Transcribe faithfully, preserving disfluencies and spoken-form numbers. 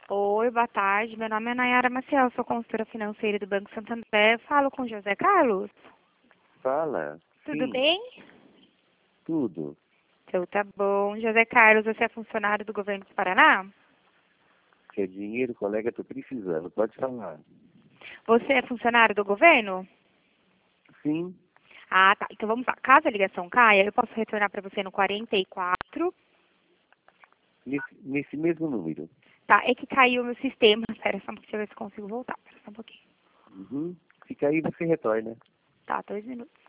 Oi, boa tarde. Meu nome é Nayara Maciel, sou consultora financeira do Banco Santander. Falo com José Carlos. Fala. Tudo Sim, bem? tudo. Então tá bom. José Carlos, você é funcionário do governo do Paraná? Que é dinheiro, colega, tô precisando. Pode falar. Você é funcionário do governo? Sim, Ah, tá. Então vamos lá. Caso a ligação caia, eu posso retornar para você no quarenta e quatro. nesse, nesse mesmo número. Tá, é que caiu o meu sistema. Espera só um pouquinho, deixa eu ver se consigo voltar. Espera só um pouquinho. Uhum. Fica aí, você retorna. Tá, dois minutos.